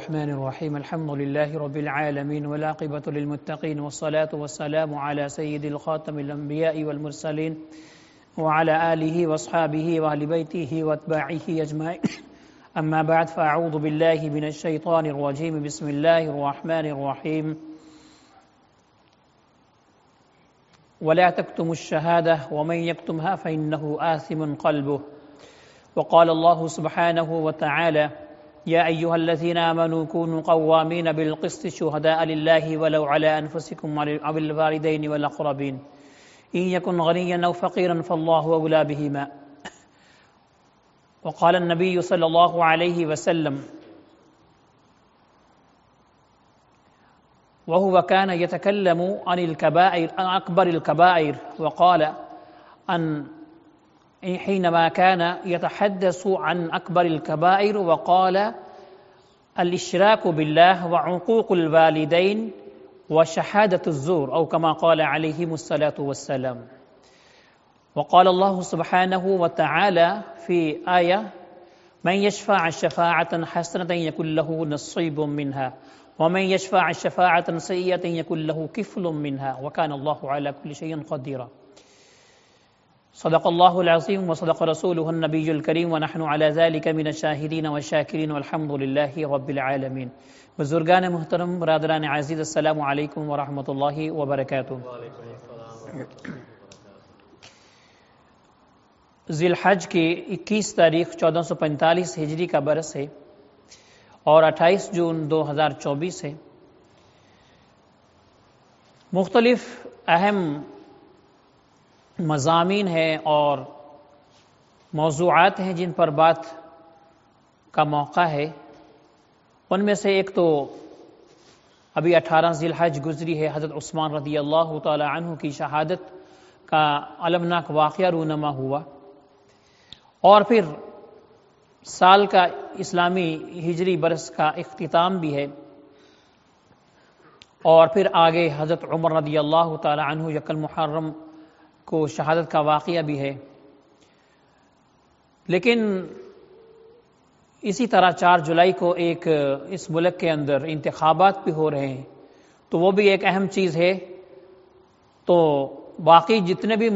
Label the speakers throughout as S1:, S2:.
S1: الرحمن الرحيم الحمد لله رب العالمين والعاقبة للمتقين والصلاة والسلام على سيد الخاتم الأنبياء والمرسلين وعلى آله وأصحابه وأهل بيته وأتباعه أجمعين أما بعد فأعوذ بالله من الشيطان الرجيم بسم الله الرحمن الرحيم ولا تكتموا الشهادة ومن يكتمها فإنه آثم قلبه وقال الله سبحانه وتعالى يا أيها الذين آمنوا كونوا قوامين بالقسط شهداء لله ولو على أنفسكم أو الوالدين والأقربين إن يكن غنيا أو فقيرا فالله أولى بهما وقال النبي صلى الله عليه وسلم وهو كان يتكلم عن الكبائر عن أكبر الكبائر وقال أن حينما كان يتحدث عن أكبر الكبائر وقال الإشراك بالله وعقوق الوالدين وشهادة الزور أو كما قال عليهم الصلاة والسلام. وقال الله سبحانه وتعالى في آية من يشفع شفاعة حسنة يكن له نصيب منها ومن يشفع شفاعة سيئة يكن له كفل منها وكان الله على كل شيء قديرا. صدق الله العظيم وصدق رسوله النبي الكريم ونحن على ذلك من الشاهدين والشاكرين والحمد لله رب العالمین. بزرگان محترم، برادران عزیز، السلام علیکم ورحمۃ اللہ وبرکاتہ. ذی الحج کی 21 تاریخ 1445 ہجری کا برس ہے اور 28 جون 2024 ہے. مختلف اہم مضامین ہیں اور موضوعات ہیں جن پر بات کا موقع ہے. ان میں سے ایک تو ابھی 18 ذی الحج گزری ہے، حضرت عثمان رضی اللہ تعالی عنہ کی شہادت کا المناک واقعہ رونما ہوا، اور پھر سال کا اسلامی ہجری برس کا اختتام بھی ہے، اور پھر آگے حضرت عمر رضی اللہ تعالی عنہ یکم محرم کو شہادت کا واقعہ بھی ہے. لیکن اسی طرح 4 جولائی کو ایک اس ملک کے اندر انتخابات بھی ہو رہے ہیں، تو وہ بھی ایک اہم چیز ہے. تو باقی جتنے بھی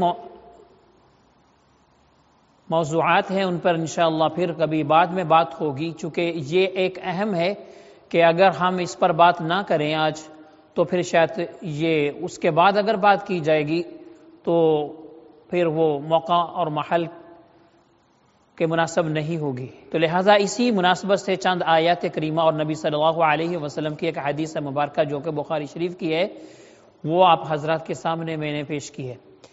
S1: موضوعات ہیں ان پر انشاءاللہ پھر کبھی بعد میں بات ہوگی، چونکہ یہ ایک اہم ہے کہ اگر ہم اس پر بات نہ کریں آج تو پھر شاید یہ اس کے بعد اگر بات کی جائے گی تو پھر وہ موقع اور محل کے مناسب نہیں ہوگی. تو لہٰذا اسی مناسبت سے چند آیات کریمہ اور نبی صلی اللہ علیہ وسلم کی ایک حدیث مبارکہ جو کہ بخاری شریف کی ہے وہ آپ حضرات کے سامنے میں نے پیش کی ہے.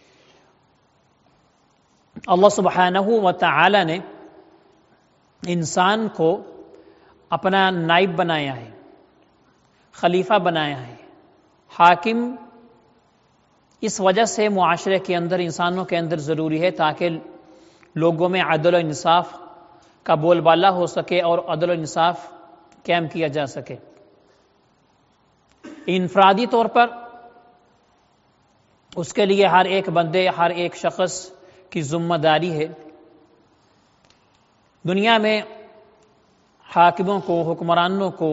S1: اللہ سبحانہ و تعالی نے انسان کو اپنا نائب بنایا ہے، خلیفہ بنایا ہے، حاکم. اس وجہ سے معاشرے کے اندر، انسانوں کے اندر ضروری ہے تاکہ لوگوں میں عدل و انصاف کا بول بالا ہو سکے اور عدل و انصاف قائم کیا جا سکے. انفرادی طور پر اس کے لیے ہر ایک بندے، ہر ایک شخص کی ذمہ داری ہے دنیا میں حاکموں کو، حکمرانوں کو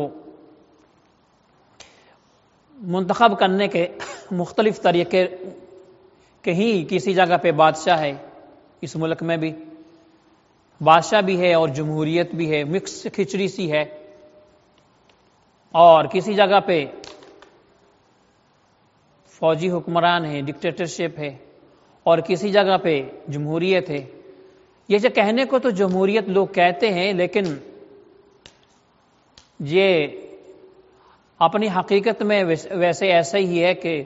S1: منتخب کرنے کے مختلف طریقے. کہیں کسی جگہ پہ بادشاہ ہے، اس ملک میں بھی بادشاہ بھی ہے اور جمہوریت بھی ہے، مکس کھچڑی سی ہے. اور کسی جگہ پہ فوجی حکمران ہے، ڈکٹیٹرشپ ہے، اور کسی جگہ پہ جمہوریت ہے. یہ جو کہنے کو تو جمہوریت لوگ کہتے ہیں، لیکن یہ اپنی حقیقت میں ویسے ایسا ہی ہے کہ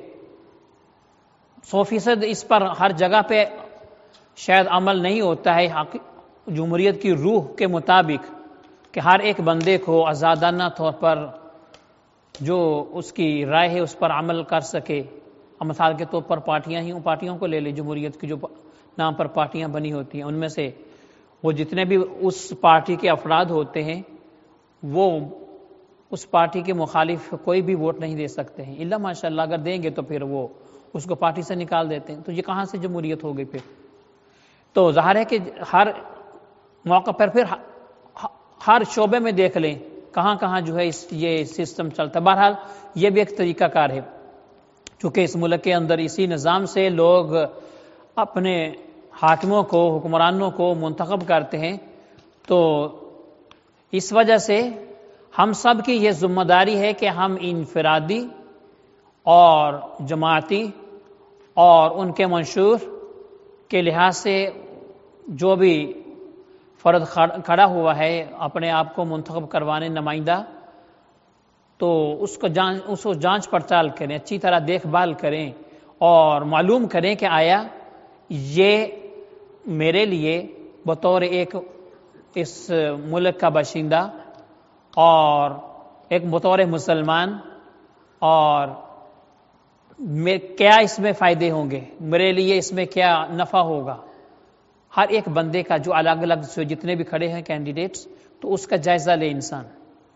S1: 100% اس پر ہر جگہ پہ شاید عمل نہیں ہوتا ہے جمہوریت کی روح کے مطابق، کہ ہر ایک بندے کو آزادانہ طور پر جو اس کی رائے ہے اس پر عمل کر سکے. مثال کے طور پر پارٹیوں کو لے لیں، جمہوریت کی جو نام پر پارٹیاں بنی ہوتی ہیں، ان میں سے وہ جتنے بھی اس پارٹی کے افراد ہوتے ہیں وہ اس پارٹی کے مخالف کوئی بھی ووٹ نہیں دے سکتے ہیں، الا ماشاءاللہ اگر دیں گے تو پھر وہ اس کو پارٹی سے نکال دیتے ہیں. تو یہ کہاں سے جمہوریت ہو گئی پھر؟ تو ظاہر ہے کہ ہر موقع پر پھر ہر شعبے میں دیکھ لیں کہاں کہاں جو ہے یہ سسٹم چلتا ہے۔ بہرحال یہ بھی ایک طریقہ کار ہے، چونکہ اس ملک کے اندر اسی نظام سے لوگ اپنے حاکموں کو، حکمرانوں کو منتخب کرتے ہیں، تو اس وجہ سے ہم سب کی یہ ذمہ داری ہے کہ ہم انفرادی اور جماعتی اور ان کے منشور کے لحاظ سے جو بھی فرد کھڑا ہوا ہے اپنے آپ کو منتخب کروانے نمائندہ، تو اس کو جانچ پڑتال کریں، اچھی طرح دیکھ بھال کریں اور معلوم کریں کہ آیا یہ میرے لیے بطور ایک اس ملک کا باشندہ اور ایک بطور مسلمان اور کیا اس میں فائدے ہوں گے، میرے لیے اس میں کیا نفع ہوگا۔ ہر ایک بندے کا جو الگ الگ جتنے بھی کھڑے ہیں کینڈیڈیٹس، تو اس کا جائزہ لے انسان،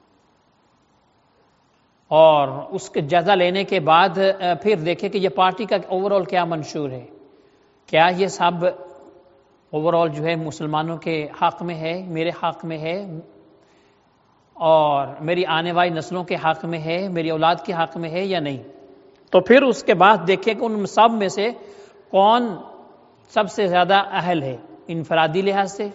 S1: اور اس کے جائزہ لینے کے بعد پھر دیکھے کہ یہ پارٹی کا اوور آل کیا منشور ہے، کیا یہ سب اوور آل جو ہے مسلمانوں کے حق میں ہے، میرے حق میں ہے اور میری آنے والی نسلوں کے حق میں ہے، میری اولاد کے حق میں ہے یا نہیں۔ تو پھر اس کے بعد دیکھیں کہ ان سب میں سے کون سب سے زیادہ اہل ہے انفرادی لحاظ سے،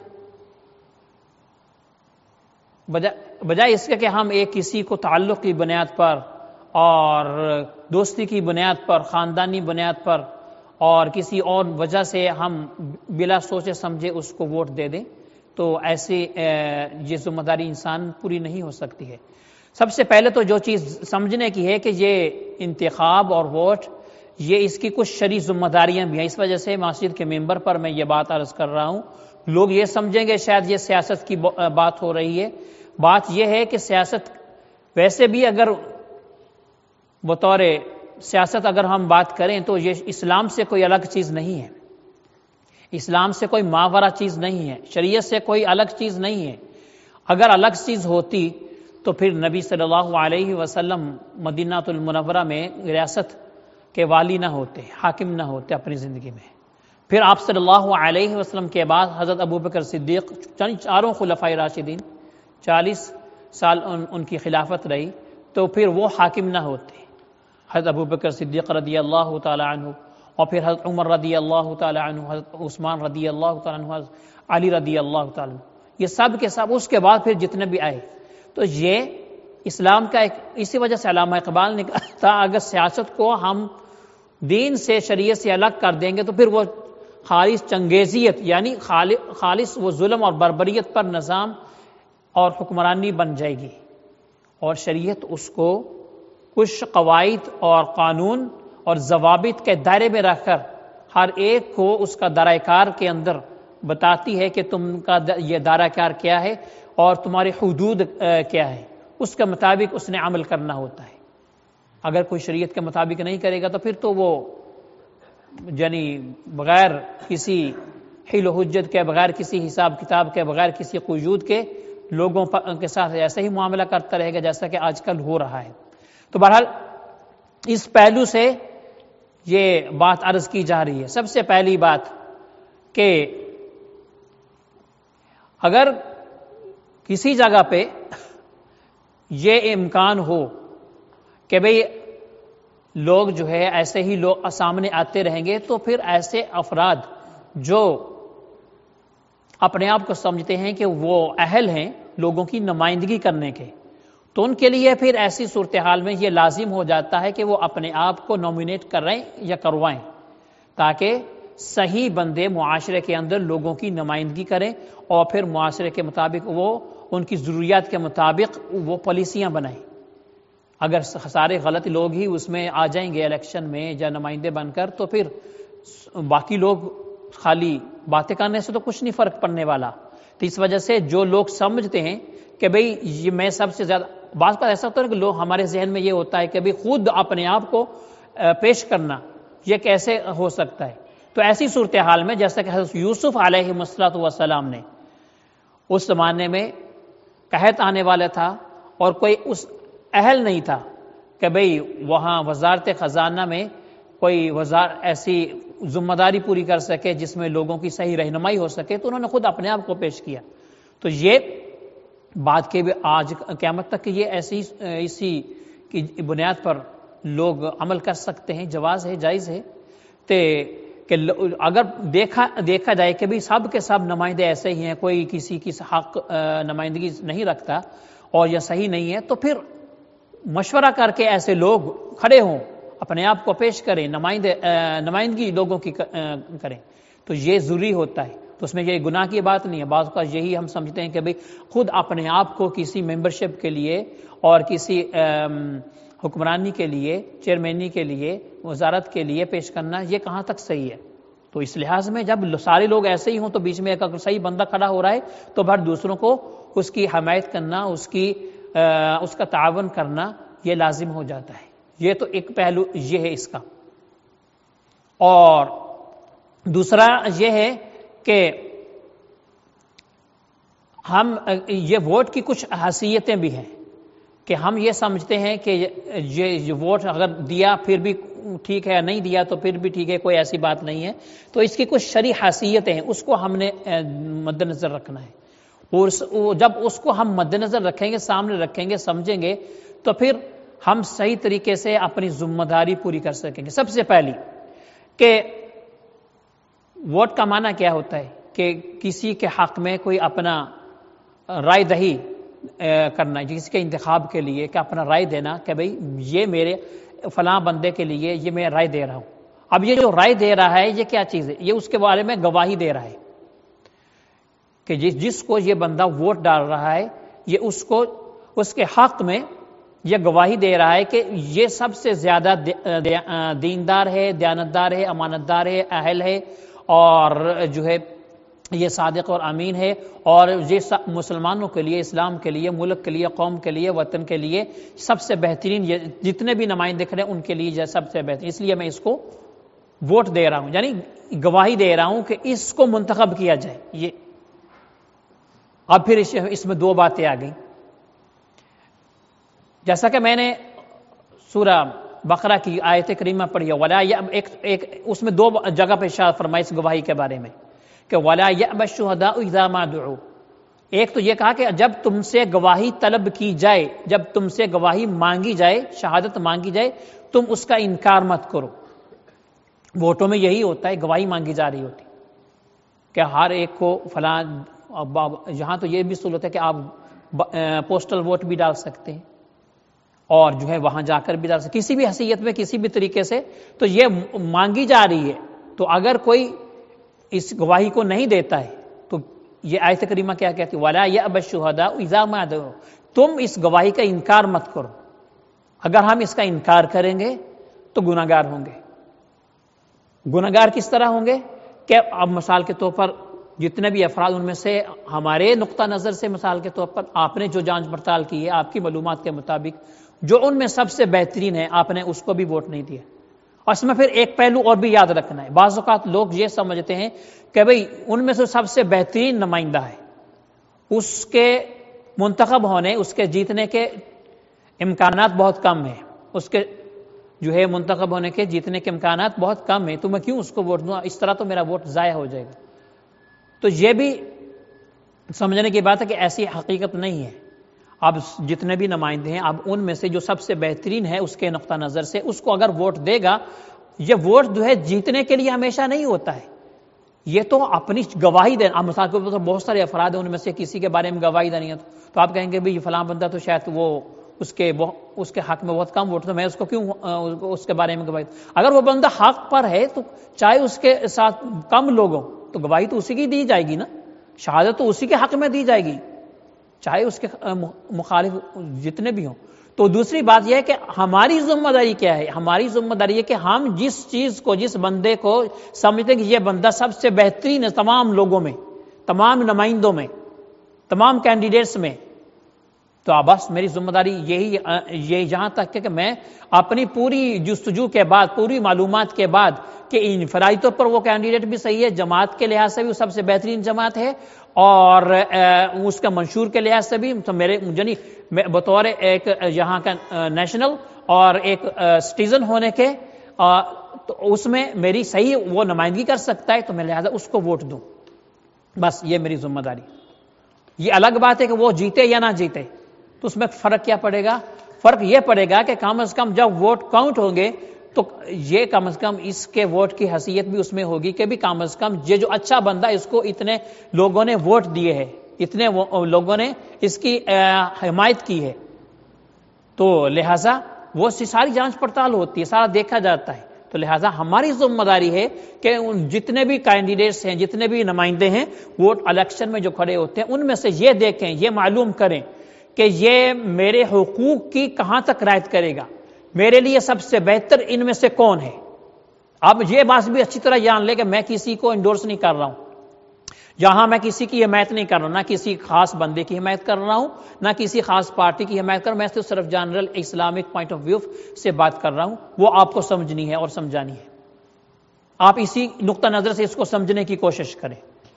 S1: بجائے اس کے کہ ہم ایک کسی کو تعلق کی بنیاد پر اور دوستی کی بنیاد پر، خاندانی بنیاد پر اور کسی اور وجہ سے ہم بلا سوچے سمجھے اس کو ووٹ دے دیں، تو ایسے یہ ذمہ داری انسان پوری نہیں ہو سکتی ہے۔ سب سے پہلے تو جو چیز سمجھنے کی ہے کہ یہ انتخاب اور ووٹ، یہ اس کی کچھ شرعی ذمہ داریاں بھی ہیں۔ اس وجہ سے مسجد کے ممبر پر میں یہ بات عرض کر رہا ہوں، لوگ یہ سمجھیں گے شاید یہ سیاست کی بات ہو رہی ہے۔ بات یہ ہے کہ سیاست ویسے بھی اگر بطور سیاست اگر ہم بات کریں تو یہ اسلام سے کوئی الگ چیز نہیں ہے، اسلام سے کوئی ماورا چیز نہیں ہے، شریعت سے کوئی الگ چیز نہیں ہے۔ اگر الگ چیز ہوتی تو پھر نبی صلی اللہ علیہ وسلم مدینہ المنورہ میں ریاست کے والی نہ ہوتے، حاکم نہ ہوتے اپنی زندگی میں۔ پھر آپ صلی اللہ علیہ وسلم کے بعد حضرت ابوبکر صدیق، چاروں خلفائے راشدین، 40 سال ان کی خلافت رہی، تو پھر وہ حاکم نہ ہوتے، حضرت ابوبکر صدیق رضی اللہ تعالی عنہ، اور پھر حضرت عمر رضی اللہ تعالی عنہ، حضرت عثمان رضی اللہ تعالی عنہ، حضرت علی رضی اللہ تعالی عنہ، یہ سب کے سب اس کے بعد پھر جتنے بھی آئے۔ تو یہ اسلام کا ایک، اسی وجہ سے علامہ اقبال نے کہا تھا اگر سیاست کو ہم دین سے، شریعت سے الگ کر دیں گے تو پھر وہ خالص چنگیزیت، یعنی خالص وہ ظلم اور بربریت پر نظام اور حکمرانی بن جائے گی، اور شریعت اس کو کچھ قواعد اور قانون اور ضوابط کے دائرے میں رکھ کر ہر ایک کو اس کا دائرہ کار کے اندر بتاتی ہے کہ تم کا یہ دائرہ کار کیا ہے اور تمہاری حدود کیا ہے، اس کے مطابق اس نے عمل کرنا ہوتا ہے۔ اگر کوئی شریعت کے مطابق نہیں کرے گا تو پھر تو وہ یعنی بغیر کسی حیل و حجت کے، بغیر کسی حساب کتاب کے، بغیر کسی قیود کے لوگوں کے ساتھ ایسا ہی معاملہ کرتا رہے گا جیسا کہ آج کل ہو رہا ہے۔ تو بہرحال اس پہلو سے یہ بات عرض کی جا رہی ہے۔ سب سے پہلی بات کہ اگر کسی جگہ پہ یہ امکان ہو کہ بھئی لوگ جو ہے ایسے ہی لوگ سامنے آتے رہیں گے، تو پھر ایسے افراد جو اپنے آپ کو سمجھتے ہیں کہ وہ اہل ہیں لوگوں کی نمائندگی کرنے کے، تو ان کے لیے پھر ایسی صورتحال میں یہ لازم ہو جاتا ہے کہ وہ اپنے آپ کو نومینیٹ کریں یا کروائیں، تاکہ صحیح بندے معاشرے کے اندر لوگوں کی نمائندگی کریں اور پھر معاشرے کے مطابق وہ ان کی ضروریات کے مطابق وہ پالیسیاں بنائیں۔ اگر سارے غلط لوگ ہی اس میں آ جائیں گے الیکشن میں یا نمائندے بن کر، تو پھر باقی لوگ خالی باتیں کرنے سے تو کچھ نہیں فرق پڑنے والا۔ تو اس وجہ سے جو لوگ سمجھتے ہیں کہ بھئی یہ میں سب سے زیادہ، بعض کا ایسا ہوتا ہے کہ لوگ ہمارے ذہن میں یہ ہوتا ہے کہ بھئی خود اپنے آپ کو پیش کرنا یہ کیسے ہو سکتا ہے۔ تو ایسی صورتحال میں جیسا کہ حضرت یوسف علیہ السلام نے اس زمانے میں قحط آنے والا تھا اور کوئی اس اہل نہیں تھا کہ بھئی وہاں وزارت خزانہ میں کوئی ایسی ذمہ داری پوری کر سکے جس میں لوگوں کی صحیح رہنمائی ہو سکے، تو انہوں نے خود اپنے آپ کو پیش کیا۔ تو یہ بعد کے بھی آج قیامت تک یہ اسی کی بنیاد پر لوگ عمل کر سکتے ہیں، جواز ہے، جائز ہے۔ کہ اگر دیکھا جائے کہ بھی سب کے سب نمائندے ایسے ہی ہیں، کوئی کسی کی حق نمائندگی نہیں رکھتا اور یہ صحیح نہیں ہے، تو پھر مشورہ کر کے ایسے لوگ کھڑے ہوں، اپنے آپ کو پیش کریں، نمائندگی لوگوں کی کریں، تو یہ ضروری ہوتا ہے۔ تو اس میں یہ گناہ کی بات نہیں ہے۔ بعض کا یہی ہم سمجھتے ہیں کہ بھئی خود اپنے آپ کو کسی ممبرشپ کے لیے اور کسی حکمرانی کے لیے، چیئرمینی کے لیے، وزارت کے لیے پیش کرنا، یہ کہاں تک صحیح ہے؟ تو اس لحاظ میں جب سارے لوگ ایسے ہی ہوں تو بیچ میں ایک اگر صحیح بندہ کھڑا ہو رہا ہے تو پھر دوسروں کو اس کی حمایت کرنا، اس کا تعاون کرنا یہ لازم ہو جاتا ہے۔ یہ تو ایک پہلو یہ ہے اس کا۔ اور دوسرا یہ ہے کہ ہم یہ ووٹ کی کچھ حیثیتیں بھی ہیں کہ ہم یہ سمجھتے ہیں کہ یہ ووٹ اگر دیا پھر بھی ٹھیک ہے، نہیں دیا تو پھر بھی ٹھیک ہے، کوئی ایسی بات نہیں ہے۔ تو اس کی کچھ شرعی حیثیتیں ہیں، اس کو ہم نے مد نظر رکھنا ہے، اور جب اس کو ہم مد نظر رکھیں گے، سامنے رکھیں گے، سمجھیں گے، تو پھر ہم صحیح طریقے سے اپنی ذمہ داری پوری کر سکیں گے۔ سب سے پہلی کہ ووٹ کا معنی کیا ہوتا ہے کہ کسی کے حق میں کوئی اپنا رائے دہی کرنا ہے، کسی کے انتخاب کے لیے کہ اپنا رائے دینا کہ بھئی یہ میرے فلاں بندے کے لیے یہ میں رائے دے رہا ہوں۔ اب یہ جو رائے دے رہا ہے یہ کیا چیز ہے؟ یہ اس کے بارے میں گواہی دے رہا ہے کہ جس کو یہ بندہ ووٹ ڈال رہا ہے یہ اس کے حق میں یہ گواہی دے رہا ہے کہ یہ سب سے زیادہ دیندار ہے، دیانتدار ہے، امانتدار ہے، اہل ہے، اور جو ہے یہ صادق اور امین ہے، اور یہ مسلمانوں کے لیے، اسلام کے لیے، ملک کے لیے، قوم کے لیے، وطن کے لیے سب سے بہترین، یہ جتنے بھی نمائندے کھڑے ان کے لیے یہ سب سے بہترین، اس لیے میں اس کو ووٹ دے رہا ہوں، یعنی گواہی دے رہا ہوں کہ اس کو منتخب کیا جائے۔ یہ اب پھر اس میں دو باتیں آ گئیں، جیسا کہ میں نے سورہ بقرہ کی آیت کریمہ پڑھی ہے، ولا ایک اس میں دو جگہ پہ ارشاد فرمایا اس گواہی کے بارے میں کہ ولا یأبى الشهداء اذا ما دعوا۔ ایک تو یہ کہا کہ جب تم سے گواہی طلب کی جائے، جب تم سے گواہی مانگی جائے، شہادت مانگی جائے، تم اس کا انکار مت کرو۔ ووٹوں میں یہی ہوتا ہے، گواہی مانگی جا رہی ہوتی کہ ہر ایک کو فلاں، یہاں تو یہ بھی سہولت ہے کہ آپ پوسٹل ووٹ بھی ڈال سکتے ہیں اور جو ہے وہاں جا کر بھی ڈال سکتے، کسی بھی حیثیت میں، کسی بھی طریقے سے، تو یہ مانگی جا رہی ہے۔ تو اگر کوئی اس گواہی کو نہیں دیتا ہے تو یہ آیت کریمہ کیا کہتی ہے؟ وَلَا يَأْبَ الشُّهَدَاءُ إِذَا مَا دُعُوا، تم اس گواہی کا انکار مت کرو۔ اگر ہم اس کا انکار کریں گے تو گناہگار ہوں گے۔ گناہگار کس طرح ہوں گے کہ اب مثال کے طور پر جتنے بھی افراد، ان میں سے ہمارے نقطہ نظر سے مثال کے طور پر آپ نے جو جانچ پڑتال کی ہے، آپ کی معلومات کے مطابق جو ان میں سب سے بہترین ہے، آپ نے اس کو بھی ووٹ نہیں دیا۔ اور اس میں پھر ایک پہلو اور بھی یاد رکھنا ہے، بعض اوقات لوگ یہ سمجھتے ہیں کہ بھئی ان میں سے سب سے بہترین نمائندہ ہے، اس کے منتخب ہونے، اس کے جیتنے کے امکانات بہت کم ہیں، اس کے جو ہے منتخب ہونے کے جیتنے کے امکانات بہت کم ہیں، تو میں کیوں اس کو ووٹ دوں؟ اس طرح تو میرا ووٹ ضائع ہو جائے گا۔ تو یہ بھی سمجھنے کی بات ہے کہ ایسی حقیقت نہیں ہے۔ اب جتنے بھی نمائندے ہیں، اب ان میں سے جو سب سے بہترین ہے اس کے نقطہ نظر سے اس کو اگر ووٹ دے گا، یہ ووٹ جو ہے جیتنے کے لیے ہمیشہ نہیں ہوتا ہے، یہ تو اپنی گواہی دینا۔ اب مثال کے طور پر بہت سارے افراد ہیں، ان میں سے کسی کے بارے میں گواہی دینی ہے تو آپ کہیں گے بھئی فلاں بندہ تو شاید وہ اس کے حق میں بہت کم ووٹ، تو میں اس کو کیوں اس کے بارے میں گواہی دوں؟ اگر وہ بندہ حق پر ہے تو چاہے اس کے ساتھ کم لوگوں تو گواہی تو اسی کی دی جائے گی نا، شہادت تو اسی کے حق میں دی جائے گی، چاہے اس کے مخالف جتنے بھی ہوں۔ تو دوسری بات یہ ہے کہ ہماری ذمہ داری کیا ہے؟ ہماری ذمہ داری ہے کہ ہم جس چیز کو، جس بندے کو سمجھتے ہیں کہ یہ بندہ سب سے بہترین ہے تمام لوگوں میں، تمام نمائندوں میں، تمام کینڈیڈیٹس میں، تو بس میری ذمہ داری یہ یہاں تک ہے کہ میں اپنی پوری جستجو کے بعد، پوری معلومات کے بعد کہ انفرادی طور پر وہ کینڈیڈیٹ بھی صحیح ہے، جماعت کے لحاظ سے بھی وہ سب سے بہترین جماعت ہے، اور اس کا منشور کے لحاظ سے بھی تو میرے یعنی بطور ایک یہاں کا نیشنل اور ایک سٹیزن ہونے کے تو اس میں میری صحیح وہ نمائندگی کر سکتا ہے، تو میں لہذا اس کو ووٹ دوں، بس یہ میری ذمہ داری۔ یہ الگ بات ہے کہ وہ جیتے یا نہ جیتے، تو اس میں فرق کیا پڑے گا؟ فرق یہ پڑے گا کہ کم از کم جب ووٹ کاؤنٹ ہوں گے تو یہ کم از کم اس کے ووٹ کی حیثیت بھی اس میں ہوگی کہ بھی کم از کم یہ جو اچھا بندہ اس کو اتنے لوگوں نے ووٹ دیے ہے، اتنے لوگوں نے اس کی حمایت کی ہے، تو لہٰذا وہ ساری جانچ پڑتال ہوتی ہے، سارا دیکھا جاتا ہے۔ تو لہٰذا ہماری ذمہ داری ہے کہ جتنے بھی کینڈیڈیٹس ہیں، جتنے بھی نمائندے ہیں ووٹ الیکشن میں جو کھڑے ہوتے ہیں، ان میں سے یہ دیکھیں، یہ معلوم کریں کہ یہ میرے حقوق کی کہاں تک رعایت کرے گا، میرے لیے سب سے بہتر ان میں سے کون ہے۔ اب یہ بات بھی اچھی طرح جان لے کہ میں کسی کو انڈورس نہیں کر رہا ہوں، جہاں میں کسی کی حمایت نہیں کر رہا ہوں، نہ کسی خاص بندے کی حمایت کر رہا ہوں، نہ کسی خاص پارٹی کی حمایت کر رہا ہوں، میں تو صرف general Islamic point of view سے بات کر رہا ہوں، وہ آپ کو سمجھنی ہے اور سمجھانی ہے۔ آپ اسی نقطہ نظر سے اس کو سمجھنے کی کوشش کریں۔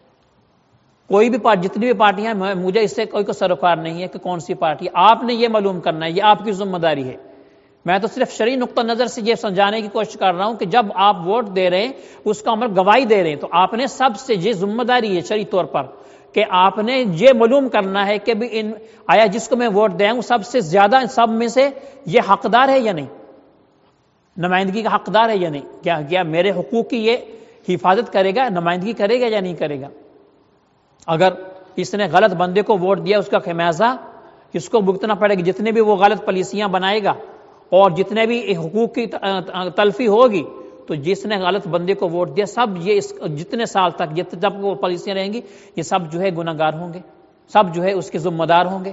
S1: کوئی بھی جتنی بھی پارٹیاں ہیں، مجھے اس سے کوئی سروکار نہیں ہے کہ کون سی پارٹی، آپ نے یہ معلوم کرنا ہے، یہ آپ کی ذمہ داری ہے۔ میں تو صرف شرعی نقطہ نظر سے یہ سمجھانے کی کوشش کر رہا ہوں کہ جب آپ ووٹ دے رہے ہیں، اس کا عمل گواہی دے رہے ہیں، تو آپ نے سب سے یہ ذمہ داری ہے شرعی طور پر کہ آپ نے یہ معلوم کرنا ہے کہ بھی آیا جس کو میں ووٹ دیا ہوں سب سے زیادہ سب میں سے یہ حقدار ہے یا نہیں، نمائندگی کا حقدار ہے یا نہیں، کیا میرے حقوق کی یہ حفاظت کرے گا، نمائندگی کرے گا یا نہیں کرے گا۔ اگر اس نے غلط بندے کو ووٹ دیا، اس کا خمیازہ اس کو بھگتنا پڑے گا، جتنے بھی وہ غلط پالیسیاں بنائے گا اور جتنے بھی حقوق کی تلفی ہوگی، تو جس نے غلط بندے کو ووٹ دیا سب یہ جتنے سال تک جب وہ پالیسیاں رہیں گی، یہ سب جو ہے گناہ گار ہوں گے، سب جو ہے اس کے ذمہ دار ہوں گے۔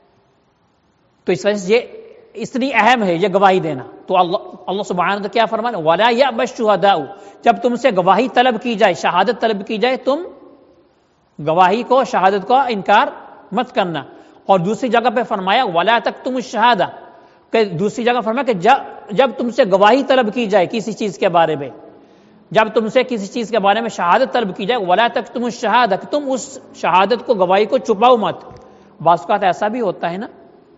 S1: تو اس وجہ سے یہ اتنی اہم ہے یہ گواہی دینا۔ تو اللہ سبحانہ وتعالی کیا فرمانا، وَلَا يَأْبَ الشُّهَدَاءُ، جب تم سے گواہی طلب کی جائے، شہادت طلب کی جائے، تم گواہی کو، شہادت کو انکار مت کرنا۔ اور دوسری جگہ پہ فرمایا وَلَا تَكْتُمُوا الشَّهَادَةَ، کہ دوسری جگہ فرمایا کہ جب تم سے گواہی طلب کی جائے کسی چیز کے بارے میں، جب تم سے کسی چیز کے بارے میں شہادت طلب کی جائے، وَلَا تَكْتُمُوا الشَّهَادَةَ، کہ تم اس شہادت کو، گواہی کو چھپاؤ مت۔ بعض اوقات ایسا بھی ہوتا ہے نا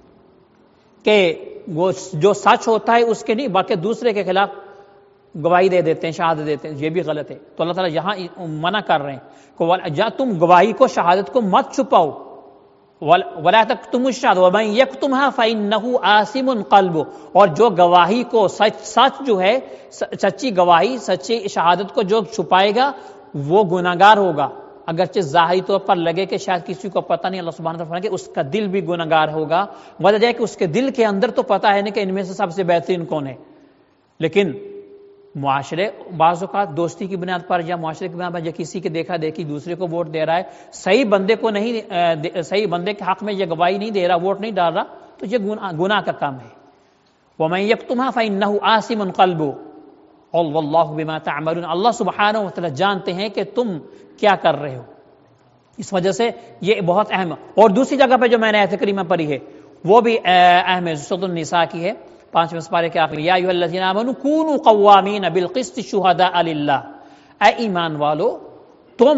S1: کہ وہ جو سچ ہوتا ہے اس کے نہیں بلکہ دوسرے کے خلاف گواہی دے دیتے ہیں، شہادت دیتے ہیں، یہ بھی غلط ہے۔ تو اللہ تعالیٰ یہاں منع کر رہے ہیں کہ تم گواہی کو، شہادت کو مت چھپاؤ۔ وَلَا تَكْتُمُوا الشَّهَادَةَ وَمَن يَكْتُمْهَا فَإِنَّهُ آثِمٌ قَلْبُهُ، اور جو گواہی کو، سچ جو ہے، سچی گواہی، سچی شہادت کو جو چھپائے گا وہ گناہگار ہوگا، اگرچہ ظاہری طور پر لگے کہ شاید کسی کو پتہ نہیں۔ اللہ سبحانہ وتعالیٰ کہ اس کا دل بھی گناہگار ہوگا، وجہ ہے کہ اس کے دل کے اندر تو پتہ ہے نہیں کہ ان میں سے سب سے بہترین کون ہے، لیکن معاشرے بعض اوقات دوستی کی بنیاد پر یا معاشرے کی بنیاد پر یا کسی کے دیکھا دیکھی دوسرے کو ووٹ دے رہا ہے، صحیح بندے کو نہیں، صحیح بندے کے حق میں یہ گواہی نہیں دے رہا، ووٹ نہیں ڈال رہا، تو یہ گناہ کا کام ہے۔ وَمَن يَكْتُمْهَا فَإِنَّهُ آثِمٌ قَلْبُهُ وَاللَّهُ بِمَا تَعْمَلُونَ، اللہ سبحانہ وتعالی جانتے ہیں کہ تم کیا کر رہے ہو۔ اس وجہ سے یہ بہت اہم ہے۔ اور دوسری جگہ پہ جو میں نے آیت کریمہ پڑھی ہے وہ بھی اہم ہے، سورۃ النساء کی ہے، 5ویں سپارے کے آخری، یا ایھا الذین آمنوا کونوا قوامین بالقسط شہداء للہ، اے ایمان والو تم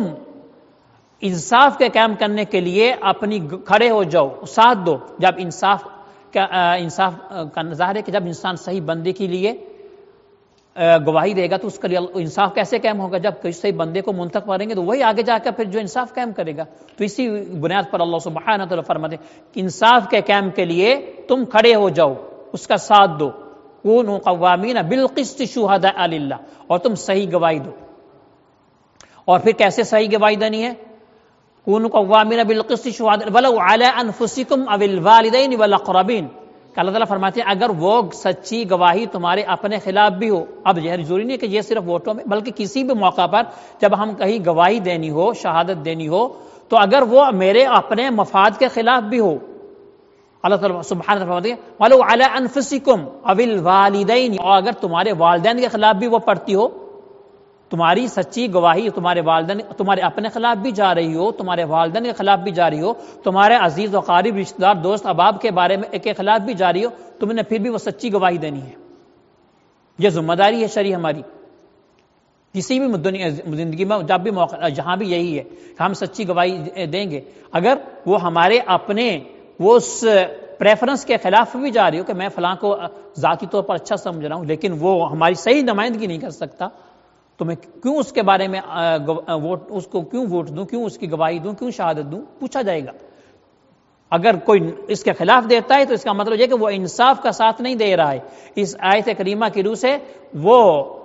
S1: انصاف کے قائم کرنے کے لیے اپنی کھڑے ہو جاؤ، ساتھ دو۔ جب انصاف کا ظاہر ہے کہ جب انسان صحیح بندے کے لیے گواہی دے گا تو اس کے لیے انصاف کیسے قائم ہوگا؟ جب کسی صحیح بندے کو منتخب کریں گے تو وہی آگے جا کر پھر جو انصاف قائم کرے گا۔ تو اسی بنیاد پر اللہ سبحانہ تعالیٰ فرماتے ہیں کہ انصاف کے قائم کے لیے تم کھڑے ہو جاؤ، اس کا ساتھ دو، کونوا قوامین بالقسط شہداء للہ، اور تم صحیح گواہی دو۔ اور پھر کیسے صحیح گواہی دینی ہے؟ کونوا قوامین بالقسط شہداء ولو علی انفسکم او الوالدین والاقربین، کہ اللہ تعالیٰ فرماتے ہیں اگر وہ سچی گواہی تمہارے اپنے خلاف بھی ہو، اب یہ ضروری نہیں کہ یہ صرف ووٹوں میں بلکہ کسی بھی موقع پر جب ہم کہیں گواہی دینی ہو، شہادت دینی ہو، تو اگر وہ میرے اپنے مفاد کے خلاف بھی ہو، اللہ تعالیٰ سبحانہ وتعالی فرماتے ہیں وَلَوْ عَلَىٰ أَنفُسِكُمْ أَوِ الْوَالِدَيْنِ، اور اگر تمہارے والدین کے خلاف بھی وہ پڑتی ہو، تمہاری سچی گواہی تمہارے والدین، تمہارے اپنے خلاف بھی جا رہی ہو، تمہارے والدین کے خلاف بھی جا رہی ہو، تمہارے عزیز و قریب رشتہ دار، دوست احباب کے بارے میں کے خلاف بھی جا رہی ہو، تم نے پھر بھی وہ سچی گواہی دینی ہے۔ یہ ذمہ داری ہے شرعی ہماری، کسی بھی زندگی میں جب بھی موقع، جہاں بھی یہی ہے کہ ہم سچی گواہی دیں گے۔ اگر وہ ہمارے اپنے وہ اس پریفرنس کے خلاف بھی جا رہی ہو کہ میں فلاں کو ذاتی طور پر اچھا سمجھ رہا ہوں لیکن وہ ہماری صحیح نمائندگی نہیں کر سکتا، تو میں کیوں اس کے بارے میں اس کو کیوں ووٹ دوں، کیوں اس کی گواہی دوں، کیوں شہادت دوں؟ پوچھا جائے گا۔ اگر کوئی اس کے خلاف دیتا ہے تو اس کا مطلب یہ کہ وہ انصاف کا ساتھ نہیں دے رہا ہے، اس آیت کریمہ کی روح سے وہ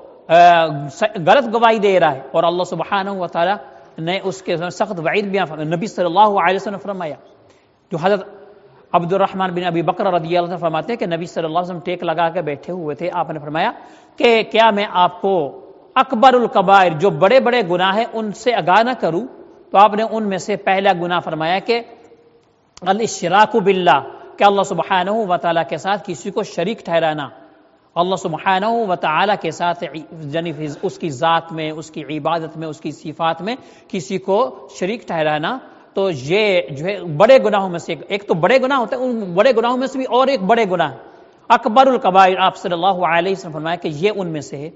S1: غلط گواہی دے رہا ہے، اور اللہ سبحانہ و تعالی نے اس کے سخت وعید بیان فرمایا۔ نبی صلی اللہ علیہ وسلم نے فرمایا، جو حضرت عبد الرحمن بن ابی بکر رضی اللہ عنہ فرماتے ہیں کہ نبی صلی اللہ علیہ وسلم ٹیک لگا کے بیٹھے ہوئے تھے، آپ نے فرمایا کہ کیا میں آپ کو اکبر الکبائر جو بڑے بڑے گناہ ہیں ان سے آگاہ نہ کروں؟ تو آپ نے ان میں سے پہلا گناہ فرمایا کہ الاشراک باللہ، کہ اللہ سبحانہ و تعالیٰ کے ساتھ کسی کو شریک ٹھہرانا، اللہ سبحانہ و تعالیٰ کے ساتھ یعنی اس کی ذات میں، اس کی عبادت میں، اس کی صفات میں کسی کو شریک ٹھہرانا۔ تو یہ جو ہے بڑے گناہوں میں سے ایک تو بڑے گناہ ہوتے ہیں، ان بڑے گناہوں میں سے بھی اور ایک بڑے گناہ اکبر الکبائر، آپ صلی اللہ علیہ وسلم فرمایا کہ یہ ان میں سے ہے۔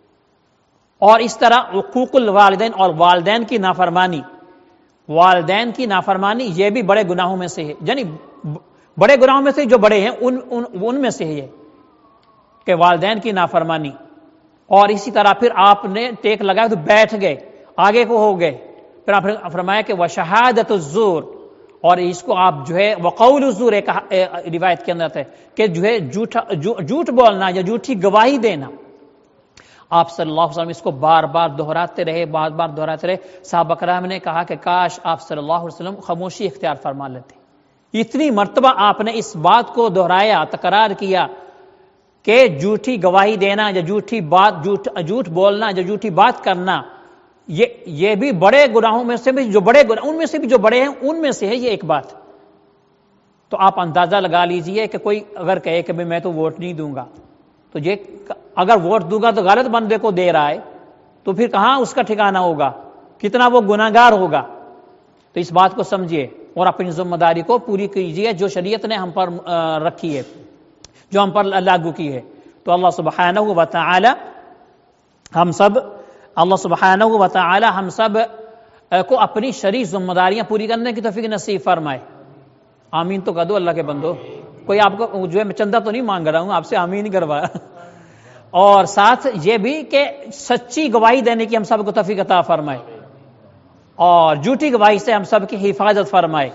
S1: اور اس طرح حقوق الوالدین اور والدین کی نافرمانی، والدین کی نافرمانی یہ بھی بڑے گناہوں میں سے ہے، یعنی بڑے گناہوں میں سے جو بڑے ہیں ان میں سے ہے کہ والدین کی نافرمانی۔ اور اسی طرح پھر آپ نے ٹیک لگایا تو بیٹھ گئے، آگے کو ہو گئے، پھر آپ نے فرمایا کہ وشہادت الزور، اور اس کو آپ جو ہے وقول الزور ایک روایت کے اندر ہے کہ جو ہے جھوٹ بولنا یا جھوٹی گواہی دینا۔ آپ صلی اللہ علیہ وسلم اس کو بار بار دہراتے رہے، بار بار دہراتے رہے۔ صحابہ کرام نے کہا کہ کاش آپ صلی اللہ علیہ وسلم خاموشی اختیار فرما لیتے، اتنی مرتبہ آپ نے اس بات کو دہرایا، تکرار کیا کہ جھوٹی گواہی دینا یا جھوٹ بولنا یا جھوٹی بات کرنا یہ بھی بڑے گناہوں میں سے بھی جو بڑے گناہ، ان میں سے بھی جو بڑے ہیں ان میں سے ہے یہ ایک بات۔ تو آپ اندازہ لگا لیجئے کہ کوئی اگر کہے کہ میں تو ووٹ نہیں دوں گا، تو یہ اگر ووٹ دوں گا تو غلط بندے کو دے رہا ہے، تو پھر کہاں اس کا ٹھکانہ ہوگا، کتنا وہ گناہگار ہوگا۔ تو اس بات کو سمجھیے اور اپنی ذمہ داری کو پوری کیجیے جو شریعت نے ہم پر رکھی ہے، جو ہم پر لاگو کی ہے۔ تو اللہ سبحانہ و تعالی ہم سب کو اپنی شرعی ذمہ داریاں پوری کرنے کی توفیق نصیب فرمائے۔ آمین تو کہہ دو اللہ کے بندو، کوئی آپ کو جو ہے میں چندہ تو نہیں مانگ رہا ہوں، آپ سے آمین ہی کروایا۔ اور ساتھ یہ بھی کہ سچی گواہی دینے کی ہم سب کو توفیق عطا فرمائے، اور جھوٹی گواہی سے ہم سب کی حفاظت فرمائے۔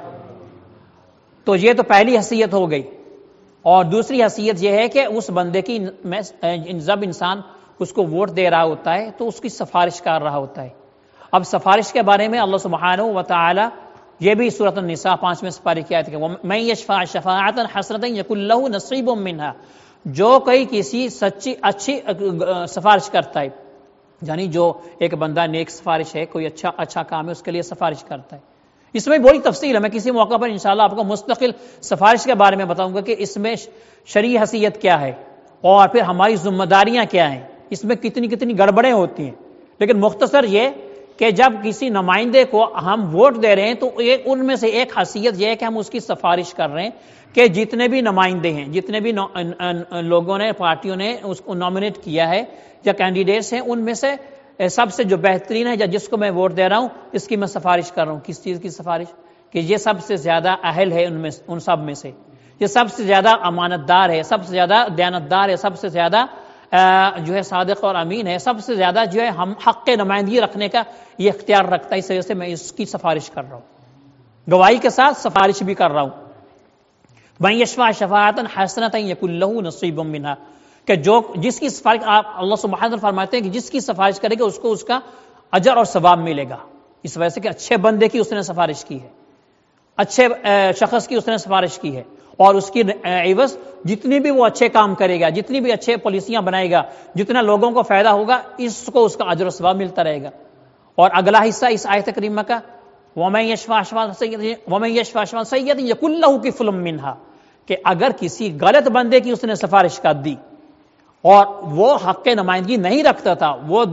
S1: تو یہ تو پہلی حیثیت ہو گئی، اور دوسری حیثیت یہ ہے کہ اس بندے کی جب انسان اس کو ووٹ دے رہا ہوتا ہے تو اس کی سفارش کر رہا ہوتا ہے۔ اب سفارش کے بارے میں اللہ سبحانہ و تعالی یہ بھی سورۃ النساء 5 سپارے کی آیت ہے کہ من یشفع شفاعۃ حسنۃ یکن لہ نصیب منھا، جو کوئی کسی سچی اچھی سفارش کرتا ہے، یعنی جو ایک بندہ نیک سفارش ہے، کوئی اچھا کام ہے، اس کے لیے سفارش کرتا ہے۔ اس میں بڑی تفصیل ہے، میں کسی موقع پر انشاءاللہ آپ کو مستقل سفارش کے بارے میں بتاؤں گا کہ اس میں شرعی حیثیت کیا ہے اور پھر ہماری ذمہ داریاں کیا ہیں، اس میں کتنی گڑبڑیں ہوتی ہیں۔ لیکن مختصر یہ کہ جب کسی نمائندے کو ہم ووٹ دے رہے ہیں تو ان میں سے ایک حیثیت یہ ہے کہ ہم اس کی سفارش کر رہے ہیں کہ جتنے بھی نمائندے ہیں، جتنے بھی لوگوں نے، پارٹیوں نے اس کو نامنیٹ کیا ہے یا کینڈیڈیٹس ہیں، ان میں سے سب سے جو بہترین ہے یا جس کو میں ووٹ دے رہا ہوں اس کی میں سفارش کر رہا ہوں۔ کس چیز کی سفارش؟ کہ یہ سب سے زیادہ اہل ہے ان سب میں سے، یہ سب سے زیادہ امانت دار ہے، سب سے زیادہ دیانتدار ہے، سب سے زیادہ جو ہے صادق اور امین ہے، سب سے زیادہ جو ہے ہم حق نمائندگی رکھنے کا یہ اختیار رکھتا ہے، اس وجہ سے میں اس کی سفارش کر رہا ہوں، گواہی کے ساتھ سفارش بھی کر رہا ہوں۔ من یشفع شفاعۃ حسنۃ یکن لہ نصیب منھا، کہ جس کی سفارش آپ اللہ سبحانہ فرماتے ہیں کہ جس کی سفارش کرے گا اس کو اس کا اجر اور ثواب ملے گا، اس وجہ سے کہ اچھے بندے کی اس نے سفارش کی ہے، اچھے شخص کی اس نے سفارش کی ہے، اور اس کی عوض جتنی بھی وہ اچھے کام کرے گا، جتنی بھی اچھے پالیسیاں بنائے گا، جتنا لوگوں کو فائدہ ہوگا، اس کو اس کا اجر و ثواب ملتا رہے گا۔ اور اگلا حصہ اس آیت کریمہ کا وَمَن یشفع شفاعۃ سیئۃ یکن لہ کفل منھا، کہ اگر کسی غلط بندے کی اس نے سفارش کر دی اور وہ حق نمائندگی نہیں رکھتا تھا، وہ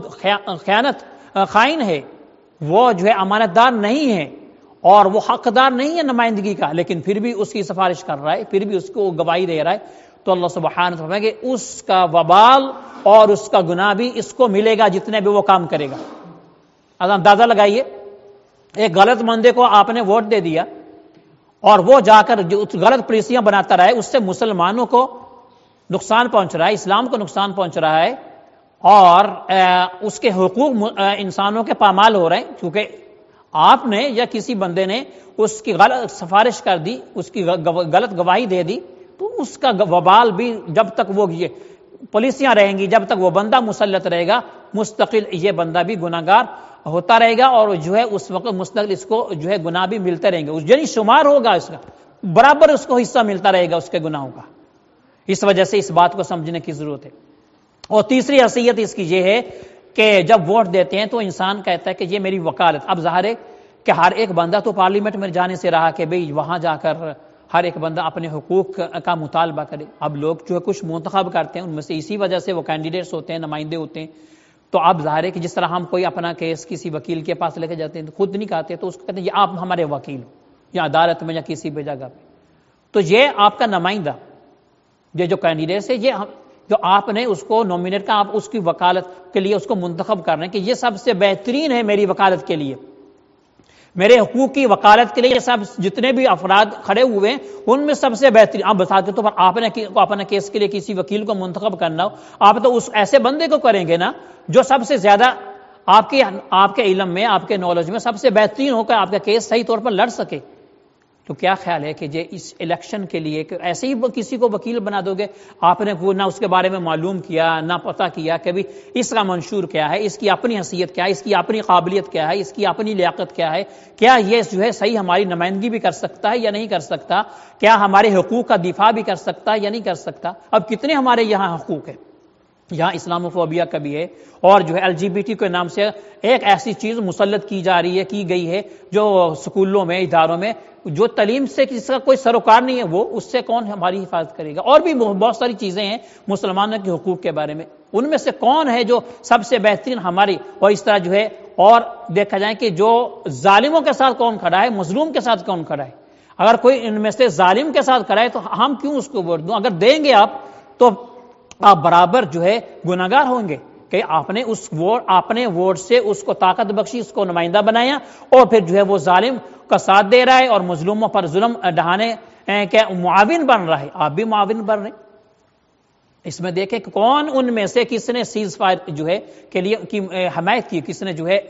S1: خائن ہے، وہ جو ہے امانت دار نہیں ہے اور وہ حقدار نہیں ہے نمائندگی کا، لیکن پھر بھی اس کی سفارش کر رہا ہے، پھر بھی اس کو گواہی دے رہا ہے، تو اللہ سبحانہ فرمائے کہ اس کا وبال اور اس کا گناہ بھی اس کو ملے گا جتنے بھی وہ کام کرے گا۔ اندازہ لگائیے، ایک غلط بندے کو آپ نے ووٹ دے دیا اور وہ جا کر جو غلط پالیسیاں بناتا رہا ہے، اس سے مسلمانوں کو نقصان پہنچ رہا ہے، اسلام کو نقصان پہنچ رہا ہے، اور اس کے حقوق انسانوں کے پامال ہو رہے ہیں، کیونکہ آپ نے یا کسی بندے نے اس کی غلط سفارش کر دی، اس کی غلط گواہی دے دی، تو اس کا وبال بھی جب تک وہ یہ پولیسیاں رہیں گی، جب تک وہ بندہ مسلط رہے گا، مستقل یہ بندہ بھی گناہگار ہوتا رہے گا، اور جو ہے اس وقت مستقل اس کو جو ہے گناہ بھی ملتے رہیں گے، یعنی شمار ہوگا اس کا، برابر اس کو حصہ ملتا رہے گا اس کے گناہوں کا۔ اس وجہ سے اس بات کو سمجھنے کی ضرورت ہے۔ اور تیسری حیثیت اس کی یہ ہے کہ جب ووٹ دیتے ہیں تو انسان کہتا ہے کہ یہ میری وکالت، اب ظاہر ہے کہ ہر ایک بندہ تو پارلیمنٹ میں جانے سے رہا کہ بھئی وہاں جا کر ہر ایک بندہ اپنے حقوق کا مطالبہ کرے۔ اب لوگ جو ہے کچھ منتخب کرتے ہیں، ان میں سے اسی وجہ سے وہ کینڈیڈیٹس ہوتے ہیں، نمائندے ہوتے ہیں، تو اب ظاہر ہے کہ جس طرح ہم کوئی اپنا کیس کسی وکیل کے پاس لے کے جاتے ہیں تو خود نہیں کہتے، تو اس کو کہتے ہیں یہ آپ ہمارے وکیل ہو، یا عدالت میں یا کسی بھی جگہ پہ، تو یہ آپ کا نمائندہ، یہ جو کینڈیڈیٹس ہے، یہ جو آپ نے اس کو نومینیٹ کا، آپ اس کی وکالت کے لیے اس کو منتخب کر رہے ہیں کہ یہ سب سے بہترین ہے میری وکالت کے لیے، میرے حقوق کی وکالت کے لیے سب جتنے بھی افراد کھڑے ہوئے ہیں ان میں سب سے بہترین۔ آپ بتا کے تو آپ نے اپنے کیس کے لیے کسی وکیل کو منتخب کرنا ہو، آپ تو اس ایسے بندے کو کریں گے نا جو سب سے زیادہ آپ کے علم میں، آپ کے نالج میں سب سے بہترین ہو کر آپ کا کیس صحیح طور پر لڑ سکے۔ تو کیا خیال ہے کہ اس الیکشن کے لیے کہ ایسے ہی کسی کو وکیل بنا دو گے، آپ نے نہ اس کے بارے میں معلوم کیا، نہ پتہ کیا کہ بھی اس کا منشور کیا ہے، اس کی اپنی حیثیت کیا ہے، اس کی اپنی قابلیت کیا ہے، اس کی اپنی لیاقت کیا ہے، کیا یہ جو ہے صحیح ہماری نمائندگی بھی کر سکتا ہے یا نہیں کر سکتا، کیا ہمارے حقوق کا دفاع بھی کر سکتا ہے یا نہیں کر سکتا۔ اب کتنے ہمارے یہاں حقوق ہیں، یہاں اسلاموفوبیا کا بھی ہے، اور جو ہے ایل جی بی ٹی کے نام سے ایک ایسی چیز مسلط کی جا رہی ہے، کی گئی ہے، جو سکولوں میں، اداروں میں، جو تعلیم سے جس کا کوئی سروکار نہیں ہے، وہ اس سے کون ہماری حفاظت کرے گا۔ اور بھی بہت ساری چیزیں ہیں مسلمانوں کے حقوق کے بارے میں، ان میں سے کون ہے جو سب سے بہترین ہماری، اور اس طرح جو ہے اور دیکھا جائے کہ جو ظالموں کے ساتھ کون کھڑا ہے، مظلوم کے ساتھ کون کھڑا ہے، اگر کوئی ان میں سے ظالم کے ساتھ کھڑا ہے تو ہم کیوں اس کو ووٹ دوں؟ اگر دیں گے آپ تو آپ برابر جو ہے گناہگار ہوں گے کہ آپ نے ووٹ سے اس کو طاقت بخشی، اس کو نمائندہ بنایا، اور پھر جو ہے وہ ظالم کا ساتھ دے رہا ہے اور مظلوموں پر ظلم ڈھانے کے معاون بن رہا ہے، آپ بھی معاون بن رہے ہیں۔ اس میں دیکھیں کہ کون ان میں سے کس نے سیز فائر جو ہے کے لیے کی حمایت کی، کس نے جو ہے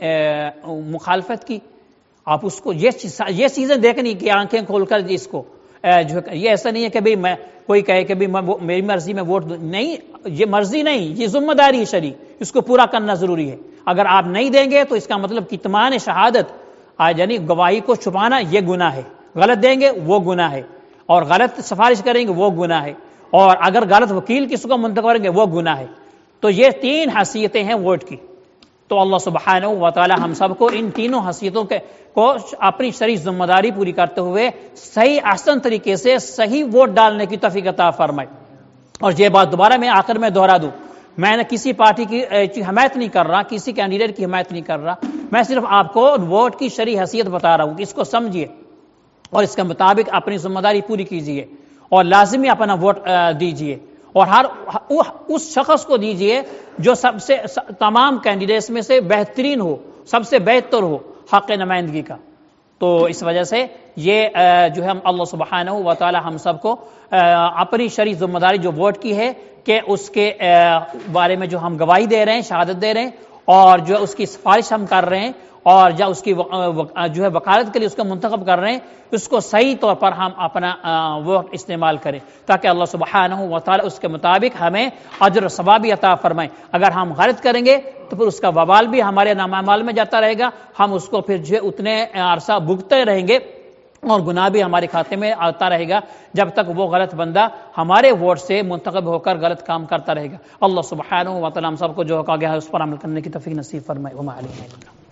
S1: مخالفت کی۔ آپ اس کو یہ چیزیں دیکھنی کہ آنکھیں کھول کر اس کو جو ہے، یہ ایسا نہیں ہے کہ بھئی میں کوئی کہے کہ میری مرضی میں ووٹ نہیں، یہ مرضی نہیں، یہ ذمہ داری ہے شرعی، اس کو پورا کرنا ضروری ہے۔ اگر آپ نہیں دیں گے تو اس کا مطلب کتمان شہادت، یعنی گواہی کو چھپانا، یہ گناہ ہے، غلط دیں گے وہ گناہ ہے، اور غلط سفارش کریں گے وہ گناہ ہے، اور اگر غلط وکیل کسی کو منتخب کریں گے وہ گناہ ہے۔ تو یہ تین حیثیتیں ہیں ووٹ کی۔ تو اللہ سبحانہ و تعالی ہم سب کو ان تینوں حیثیتوں کو اپنی شرعی ذمہ داری پوری کرتے ہوئے صحیح احسن طریقے سے صحیح ووٹ ڈالنے کی توفیق عطا فرمائے۔ اور یہ بات دوبارہ میں آخر میں دہرا دوں، میں نے کسی پارٹی کی حمایت نہیں کر رہا، کسی کینڈیڈیٹ کی حمایت نہیں کر رہا، میں صرف آپ کو ووٹ کی شرعی حیثیت بتا رہا ہوں کہ اس کو سمجھیے اور اس کے مطابق اپنی ذمہ داری پوری کیجیے، اور لازمی اپنا ووٹ دیجیے، اور ہر اس شخص کو دیجیے جو سب سے تمام کینڈیڈیٹس میں سے بہترین ہو، سب سے بہتر ہو حق نمائندگی کا۔ تو اس وجہ سے یہ جو ہے ہم اللہ سبحانہ و تعالی ہم سب کو اپنی شرعی ذمہ داری جو ووٹ کی ہے کہ اس کے بارے میں جو ہم گواہی دے رہے ہیں، شہادت دے رہے ہیں، اور جو اس کی سفارش ہم کر رہے ہیں، اور جو اس کی جو ہے وکالت کے لیے اس کو منتخب کر رہے ہیں، اس کو صحیح طور پر ہم اپنا ووٹ استعمال کریں، تاکہ اللہ سبحانہ و تعالی اس کے مطابق ہمیں اجر و ثواب عطا فرمائے۔ اگر ہم غلط کریں گے تو پھر اس کا وبال بھی ہمارے نامعمال میں جاتا رہے گا، ہم اس کو پھر جو ہے اتنے عرصہ بھگتے رہیں گے، اور گناہ بھی ہمارے کھاتے میں آتا رہے گا جب تک وہ غلط بندہ ہمارے ووٹ سے منتخب ہو کر غلط کام کرتا رہے گا۔ اللہ سبحانہ و تعالی ہم سب کو جو کہا گیا ہے اس پر عمل کرنے کی توفیق نصیب فرمائے۔ وما علینا الا البلاغ۔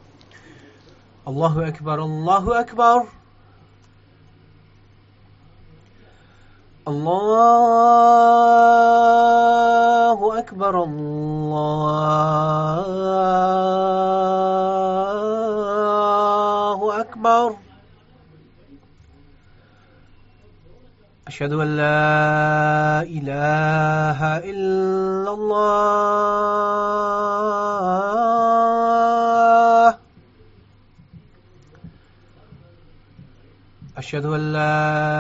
S2: اللہ اکبر، اللہ اکبر، اللہ اکبر، اللہ اکبر، اشہد ان لا الہ الا اللہ، اشہد ان لا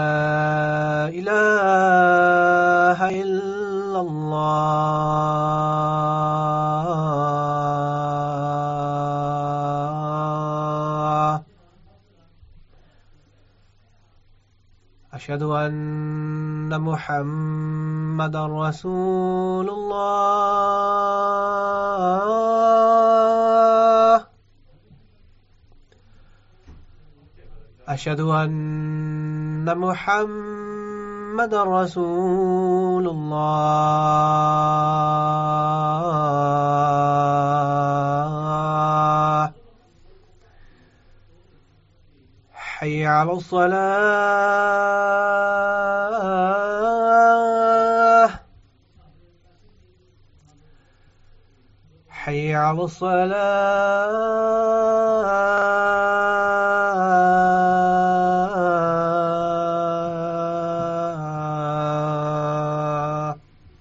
S2: الہ الا اللہ، أشهد أن محمدا رسول الله أشهد أن محمدا رسول الله حي على الصلاة حي على الصلاة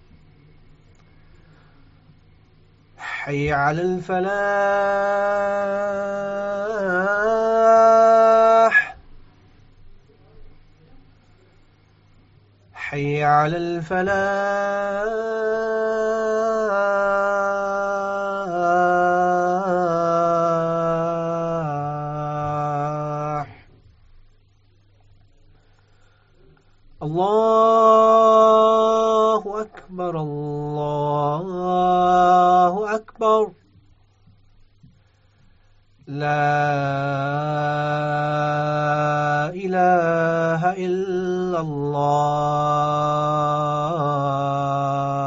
S2: حي على الفلاح حي على الفلاح الله أكبر الله أكبر لا إله إلا الله